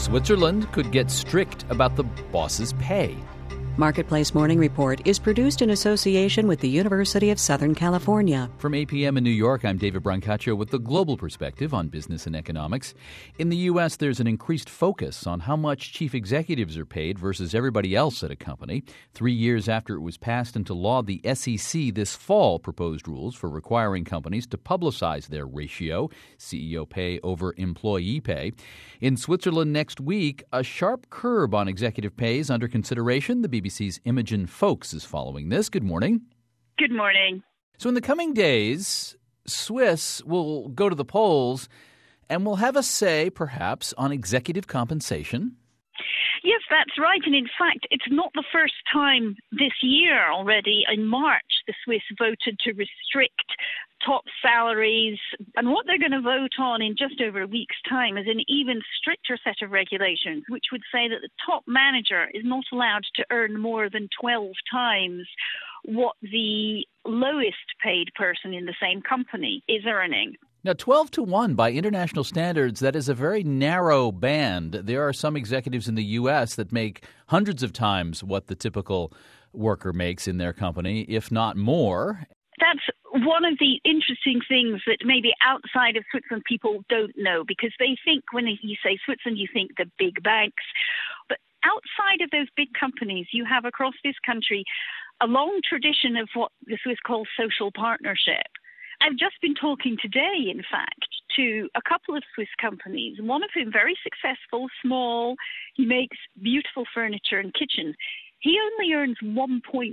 Switzerland could get strict about the boss's pay. Marketplace Morning Report is produced in association with the University of Southern California. From 8 p.m. in New York, I'm David Brancaccio with the global perspective on business and economics. In the U.S., there's an increased focus on how much chief executives are paid versus everybody else at a company. 3 years after it was passed into law, the SEC this fall proposed rules for requiring companies to publicize their ratio, CEO pay over employee pay. In Switzerland next week, a sharp curb on executive pay is under consideration. The BBC's Imogen Foulkes is following this. Good morning. Good morning. So in the coming days, Swiss will go to the polls and will have a say, perhaps, on executive compensation. Yes, that's right. And in fact, it's not the first time this year already. In March, the Swiss voted to restrict top salaries. And what they're going to vote on in just over a week's time is an even stricter set of regulations, which would say that the top manager is not allowed to earn more than 12 times what the lowest paid person in the same company is earning. Now, 12 to 1 by international standards, that is a very narrow band. There are some executives in the U.S. that make hundreds of times what the typical worker makes in their company, if not more. That's one of the interesting things that maybe outside of Switzerland people don't know, because they think when you say Switzerland, you think the big banks. But outside of those big companies, you have across this country a long tradition of what the Swiss call social partnership. I've just been talking today, in fact, to a couple of Swiss companies, one of whom very successful, small. He makes beautiful furniture and kitchens. He only earns 1.3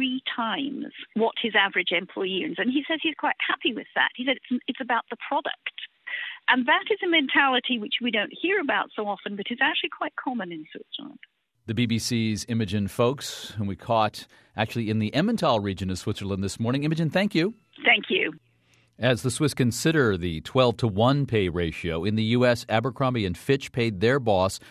times what his average employee earns. And he says he's quite happy with that. He said it's about the product. And that is a mentality which we don't hear about so often, but is actually quite common in Switzerland. The BBC's Imogen Foulkes, whom we caught actually in the Emmental region of Switzerland this morning. Imogen, thank you. Thank you. As the Swiss consider the 12 to 1 pay ratio, in the U.S., Abercrombie & Fitch paid their boss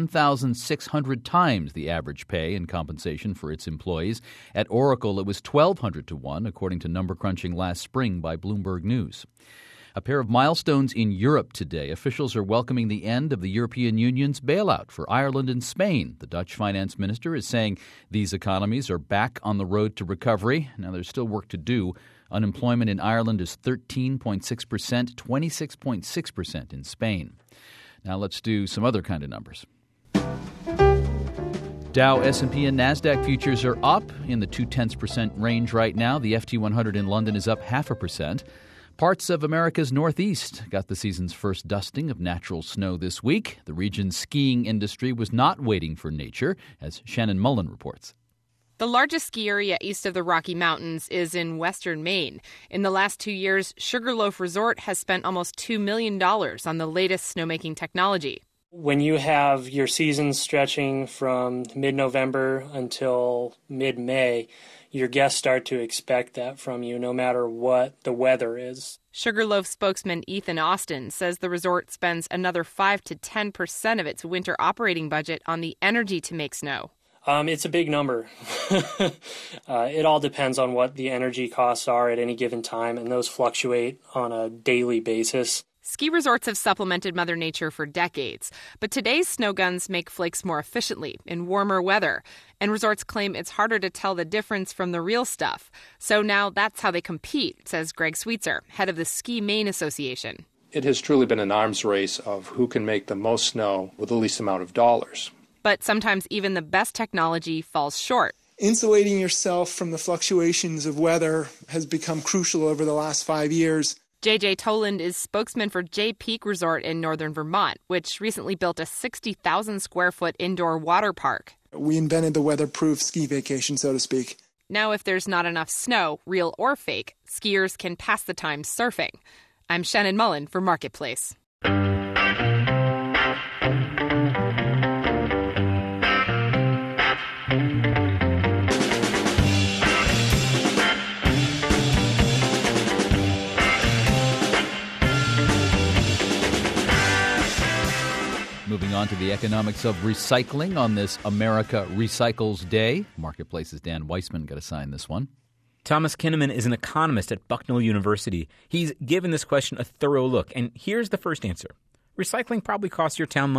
1,600 times the average pay and compensation for its employees. At Oracle, it was 1,200 to 1, according to number crunching last spring by Bloomberg News. A pair of milestones in Europe today. Officials are welcoming the end of the European Union's bailout for Ireland and Spain. The Dutch finance minister is saying these economies are back on the road to recovery. Now, there's still work to do. Unemployment in Ireland is 13.6%, 26.6% in Spain. Now let's do some other kind of numbers. Dow, S&P, and NASDAQ futures are up in the 0.2% range right now. The FT 100 in London is up 0.5%. Parts of America's Northeast got the season's first dusting of natural snow this week. The region's skiing industry was not waiting for nature, as Shannon Mullen reports. The largest ski area east of the Rocky Mountains is in western Maine. In the last 2 years, Sugarloaf Resort has spent almost $2 million on the latest snowmaking technology. When you have your season stretching from mid-November until mid-May, your guests start to expect that from you no matter what the weather is. Sugarloaf spokesman Ethan Austin says the resort spends another 5 to 10% of its winter operating budget on the energy to make snow. It's a big number. It all depends on what the energy costs are at any given time, and those fluctuate on a daily basis. Ski resorts have supplemented Mother Nature for decades, but today's snow guns make flakes more efficiently in warmer weather, and resorts claim it's harder to tell the difference from the real stuff. So now that's how they compete, says Greg Sweetser, head of the Ski Maine Association. It has truly been an arms race of who can make the most snow with the least amount of dollars. But sometimes even the best technology falls short. Insulating yourself from the fluctuations of weather has become crucial over the last 5 years. J.J. Toland is spokesman for Jay Peak Resort in northern Vermont, which recently built a 60,000-square-foot indoor water park. We invented the weatherproof ski vacation, so to speak. Now, if there's not enough snow, real or fake, skiers can pass the time surfing. I'm Shannon Mullen for Marketplace. Moving on to the economics of recycling on this America Recycles Day. Marketplace's Dan Weissman got to sign this one. Thomas Kinnaman is an economist at Bucknell University. He's given this question a thorough look, and here's the first answer. Recycling probably costs your town money.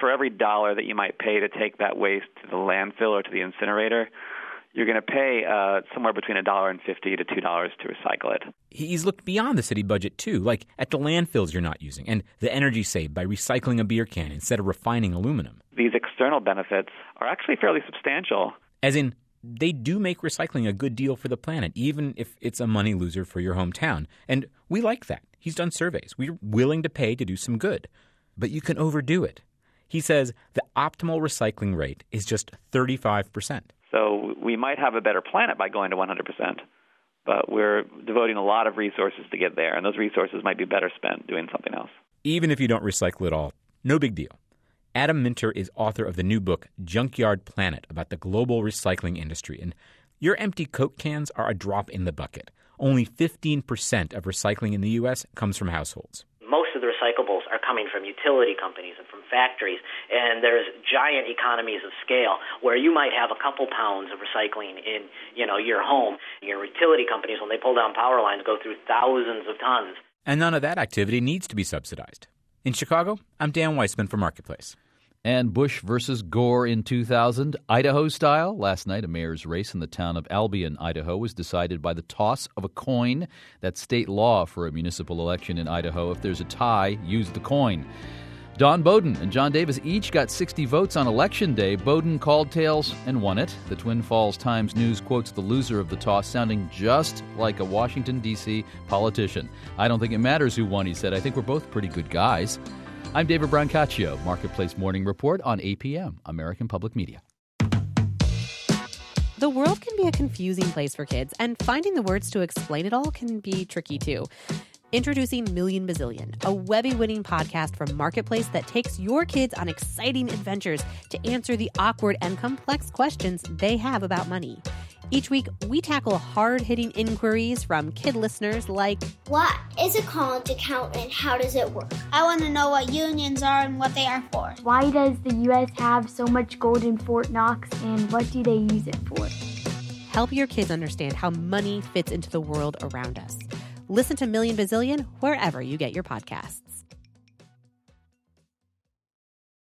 For every dollar that you might pay to take that waste to the landfill or to the incinerator, you're going to pay somewhere between $1.50 to $2 to recycle it. He's looked beyond the city budget, too, like at the landfills you're not using and the energy saved by recycling a beer can instead of refining aluminum. These external benefits are actually fairly substantial. As in, they do make recycling a good deal for the planet, even if it's a money loser for your hometown. And we like that. He's done surveys. We're willing to pay to do some good. But you can overdo it. He says the optimal recycling rate is just 35%. So we might have a better planet by going to 100%, but we're devoting a lot of resources to get there, and those resources might be better spent doing something else. Even if you don't recycle at all, no big deal. Adam Minter is author of the new book, Junkyard Planet, about the global recycling industry. And your empty Coke cans are a drop in the bucket. Only 15% of recycling in the U.S. comes from households. Most of the recyclables are coming from utility companies and from factories, and there's giant economies of scale where you might have a couple pounds of recycling in, your home. Your utility companies, when they pull down power lines, go through thousands of tons. And none of that activity needs to be subsidized. In Chicago, I'm Dan Weissman for Marketplace. And Bush versus Gore in 2000, Idaho style. Last night, a mayor's race in the town of Albion, Idaho, was decided by the toss of a coin. That's state law for a municipal election in Idaho. If there's a tie, use the coin. Don Bowden and John Davis each got 60 votes on Election Day. Bowden called tails and won it. The Twin Falls Times-News quotes the loser of the toss sounding just like a Washington, D.C. politician. I don't think it matters who won, he said. I think we're both pretty good guys. I'm David Brancaccio, Marketplace Morning Report on APM, American Public Media. The world can be a confusing place for kids, and finding the words to explain it all can be tricky, too. Introducing Million Bazillion, a Webby-winning podcast from Marketplace that takes your kids on exciting adventures to answer the awkward and complex questions they have about money. Each week, we tackle hard-hitting inquiries from kid listeners like, what is a college account and how does it work? I want to know what unions are and what they are for. Why does the U.S. have so much gold in Fort Knox and what do they use it for? Help your kids understand how money fits into the world around us. Listen to Million Bazillion wherever you get your podcasts.